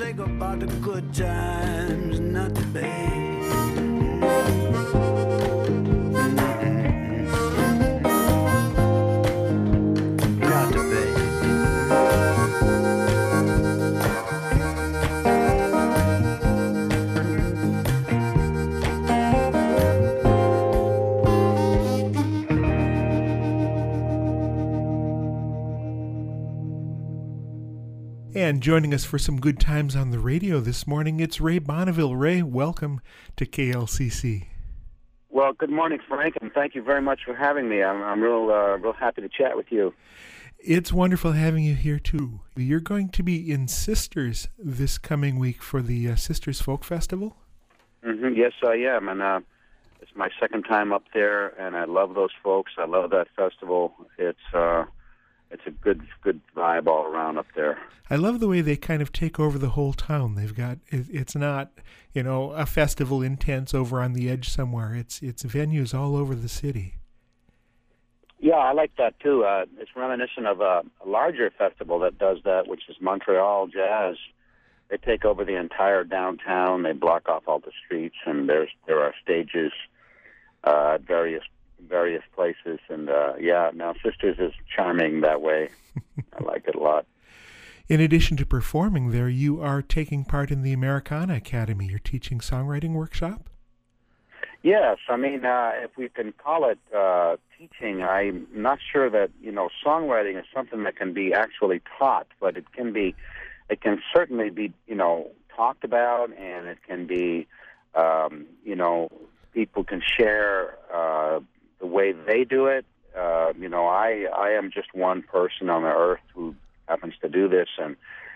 think about the good times, not the bad. Not the bad. And joining us for some good times on the radio this morning, it's Ray Bonneville. Ray, welcome to KLCC. Well, good morning, Frank, and thank you very much for having me. I'm real happy to chat with you. It's wonderful having you here, too. You're going to be in Sisters this coming week for the Sisters Folk Festival? Mm-hmm. Yes, I am, and it's my second time up there, and I love those folks. I love that festival. It's a good vibe all around up there. I love the way they kind of take over the whole town. They've got, it's not, a festival in tents over on the edge somewhere. It's venues all over the city. Yeah, I like that too. It's reminiscent of a larger festival that does that, which is Montreal Jazz. They take over the entire downtown. They block off all the streets, and there are stages at various places. And now Sisters is charming that way. I like it a lot. In addition to performing there, you are taking part in the Americana Academy. You're teaching songwriting workshop? Yes, I mean, if we can call it teaching, I'm not sure that, songwriting is something that can be actually taught, but it can certainly be, talked about, and it can be, people can share the way they do it. I am just one person on the earth who happens to do this, and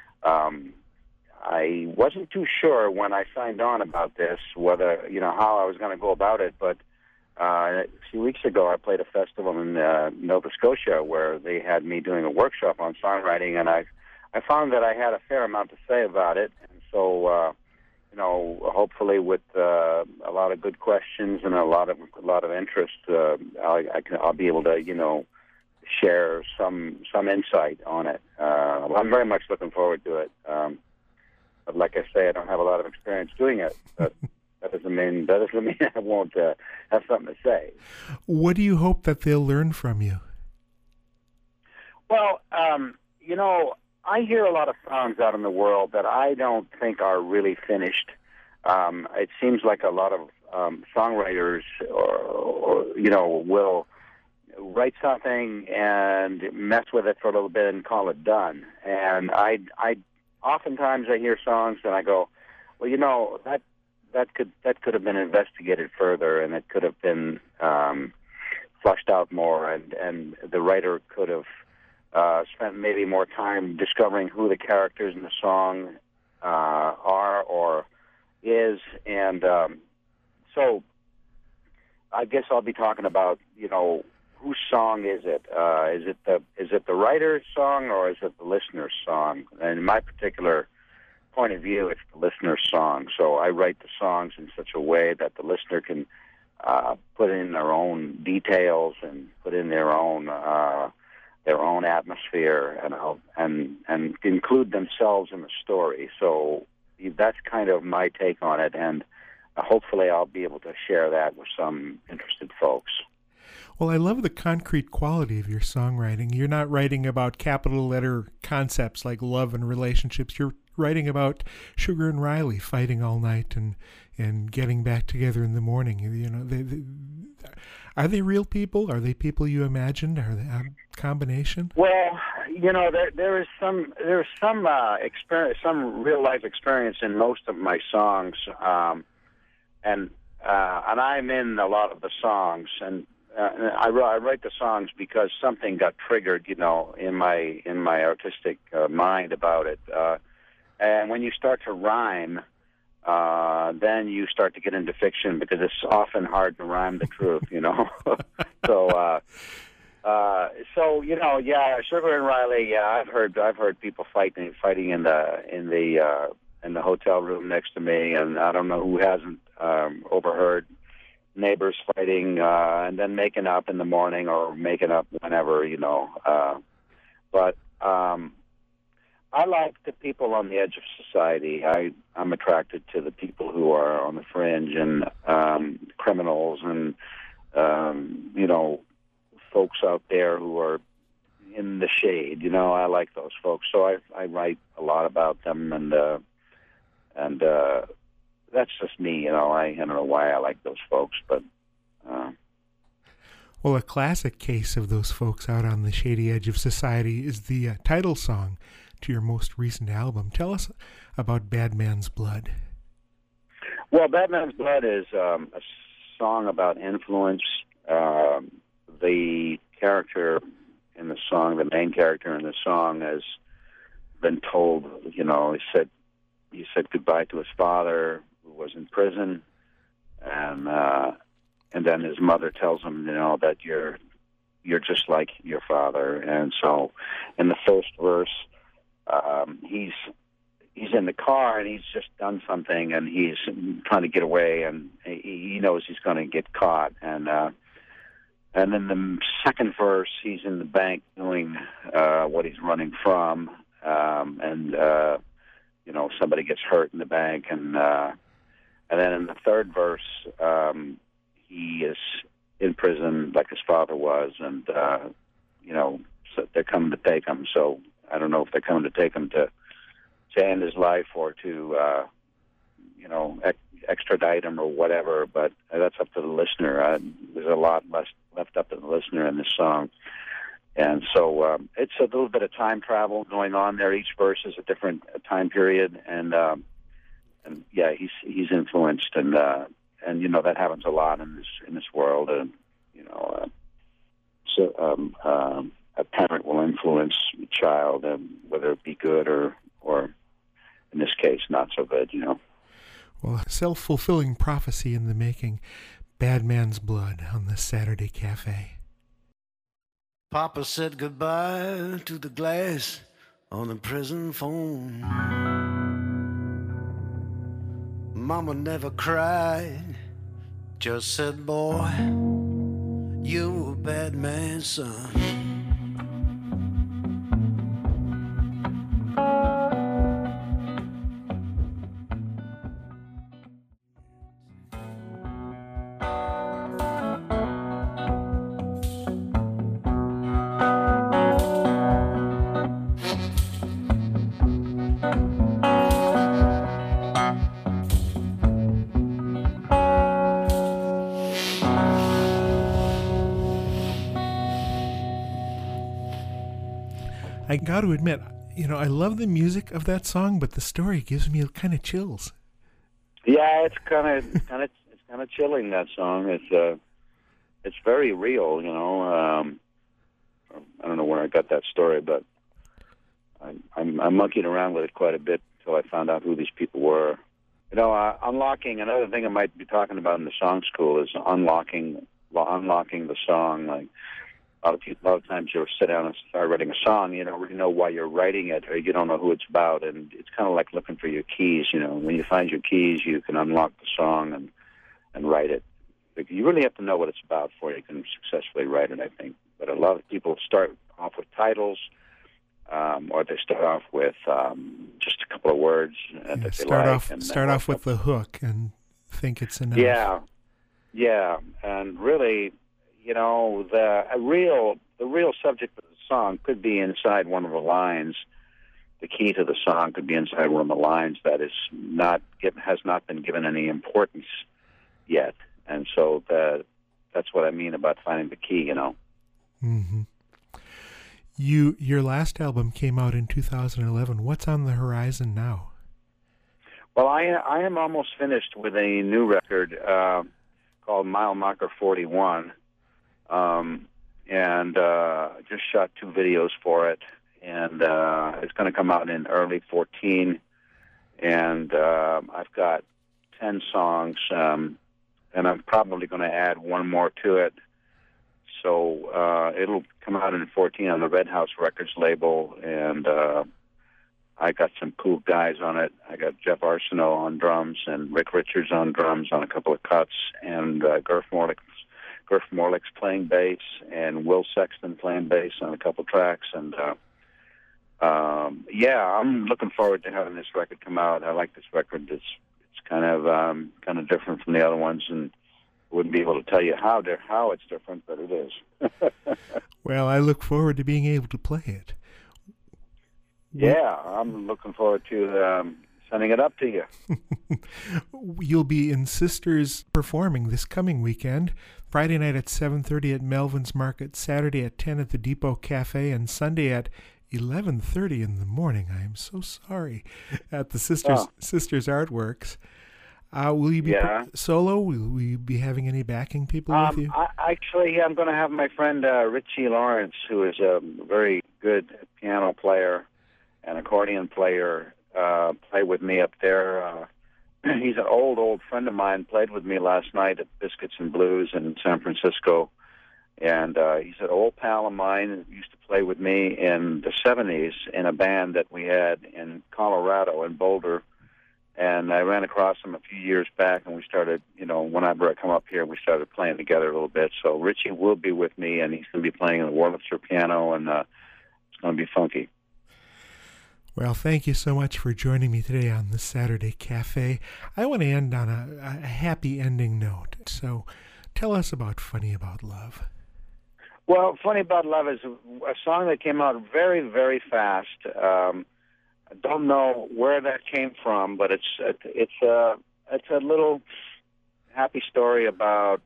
I wasn't too sure when I signed on about this whether how I was going to go about it, but a few weeks ago I played a festival in Nova Scotia where they had me doing a workshop on songwriting, and I found that I had a fair amount to say about it, and so hopefully with a lot of good questions and a lot of interest, I'll be able to share some insight on it. I'm very much looking forward to it. But like I say, I don't have a lot of experience doing it. But that doesn't mean I won't have something to say. What do you hope that they'll learn from you? Well, I hear a lot of songs out in the world that I don't think are really finished. It seems like a lot of songwriters will write something and mess with it for a little bit and call it done. And I oftentimes I hear songs and I go, well, that could have been investigated further, and it could have been flushed out more, and the writer could have spent maybe more time discovering who the characters in the song are or is, and so I guess I'll be talking about whose song is it? Is it the writer's song or is it the listener's song? And in my particular point of view, it's the listener's song. So I write the songs in such a way that the listener can put in their own details and put in their own atmosphere and include themselves in the story. So that's kind of my take on it, and hopefully I'll be able to share that with some interested folks. Well, I love the concrete quality of your songwriting. You're not writing about capital letter concepts like love and relationships. You're writing about Sugar and Riley fighting all night and getting back together in the morning. Are they real people? Are they people you imagined? Are they a combination? Well, there is some experience, some real life experience in most of my songs, and I'm in a lot of the songs, and I write the songs because something got triggered, in my artistic mind about it. And when you start to rhyme, then you start to get into fiction because it's often hard to rhyme the truth, Sugar and Riley. Yeah, I've heard people fighting in the hotel room next to me, and I don't know who hasn't overheard neighbors fighting and then making up in the morning or making up whenever, I like the people on the edge of society. I'm attracted to the people who are on the fringe and criminals and folks out there who are in the shade. I like those folks, so I write a lot about them, and that's just me. I don't know why I like those folks, but. Well, a classic case of those folks out on the shady edge of society is the title song to your most recent album. Tell us about Bad Man's Blood. Well, Bad Man's Blood is a song about influence. The character in the song, the main character in the song, has been told, he said goodbye to his father, who was in prison, and then his mother tells him, that you're just like your father. And so, in the first verse, he's in the car and he's just done something and he's trying to get away, and he knows he's going to get caught. And then the second verse, he's in the bank doing what he's running from, and somebody gets hurt in the bank, and then in the third verse, he is in prison like his father was, and so they're coming to take him. So I don't know if they're coming to take him to end his life or to extradite him or whatever. But that's up to the listener. There's a lot left up to the listener in this song, and so it's a little bit of time travel going on there. Each verse is a different time period, and yeah, he's influenced, and that happens a lot in this world. A parent will influence a child, whether it be good or in this case not so good. Well, self-fulfilling prophecy in the making. Bad Man's Blood on the Saturday Cafe. Papa said goodbye to the glass on the prison phone. Mama never cried, just said, boy, you a bad man's son. I got to admit, I love the music of that song, but the story gives me kind of chills. Yeah, it's kind of chilling, that song. It's very real, I don't know where I got that story, but I monkeyed around with it quite a bit until I found out who these people were. Unlocking. Another thing I might be talking about in the song school is unlocking the song. Like a lot of times you'll sit down and start writing a song, you don't really know why you're writing it, or you don't know who it's about, and it's kind of like looking for your keys. When you find your keys, you can unlock the song and write it. But you really have to know what it's about before you can successfully write it, I think. But a lot of people start off with titles, or they start off with just a couple of words that they Start off with the hook and think it's enough. Yeah, and really, the real subject of the song could be inside one of the lines. The key to the song could be inside one of the lines that has not been given any importance yet, and so that's what I mean about finding the key. Mm-hmm. Your last album came out in 2011. What's on the horizon now? Well, I am almost finished with a new record called Mile Marker 41. And just shot 2 videos for it, and it's going to come out in early 2014. And I've got 10 songs, and I'm probably going to add one more to it. So it'll come out in 2014 on the Red House Records label, and I got some cool guys on it. I got Jeff Arsenault on drums and Rick Richards on drums on a couple of cuts, and Gurf Morlick's playing bass, and Will Sexton playing bass on a couple tracks, and yeah, I'm looking forward to having this record come out. I like this record. It's kind of different from the other ones, and I wouldn't be able to tell you how it's different, but it is. Well, I look forward to being able to play it. Yeah, I'm looking forward to sending it up to you. You'll be in Sisters performing this coming weekend. Friday night at 7:30 at Melvin's Market, Saturday at 10 at the Depot Cafe, and Sunday at 11:30 in the morning. I am so sorry. At the Sisters Artworks. Will you be solo? Will you be having any backing people with you? I'm going to have my friend Richie Lawrence, who is a very good piano player and accordion player, play with me up there. He's an old friend of mine, played with me last night at Biscuits and Blues in San Francisco. And he's an old pal of mine who used to play with me in the 70s in a band that we had in Colorado, in Boulder. And I ran across him a few years back, and we started, whenever I come up here, we started playing together a little bit. So Richie will be with me, and he's going to be playing the Wurlitzer piano, and it's going to be funky. Well, thank you so much for joining me today on the Saturday Cafe. I want to end on a happy ending note. So tell us about Funny About Love. Well, Funny About Love is a song that came out very, very fast. I don't know where that came from, but it's a little happy story about,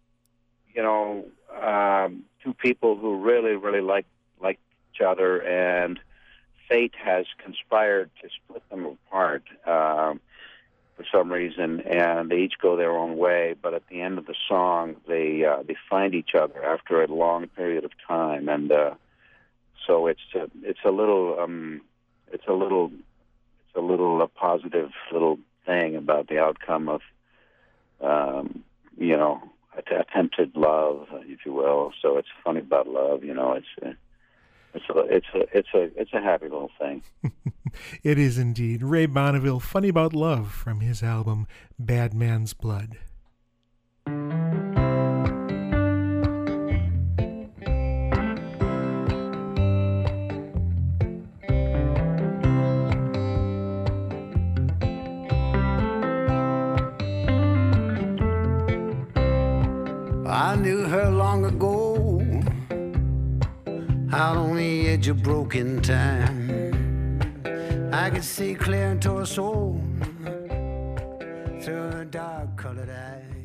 two people who really, really like each other, and fate has conspired to split them apart for some reason, and they each go their own way. But at the end of the song, they find each other after a long period of time, and so it's a positive little thing about the outcome of attempted love, if you will. So it's Funny About Love. It's a happy little thing. It is indeed. Ray Bonneville, Funny About Love, from his album Bad Man's Blood. I knew her long ago, out on the edge of broken time. I could see clear into her soul through her dark-colored eyes.